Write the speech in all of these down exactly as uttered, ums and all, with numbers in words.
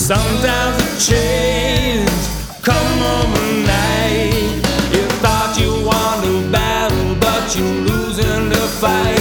Sometimes the chains come overnight. You thought you won the battle, but you're losing the fight.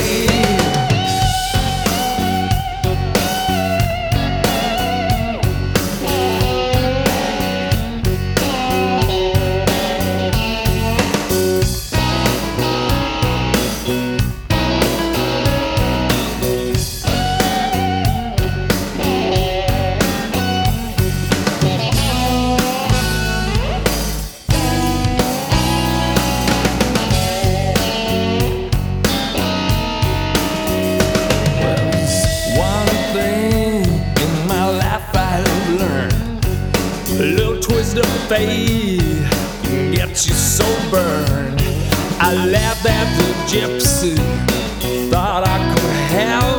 A little twist of fate can get you so burned. I laughed at the gypsy, thought I could help.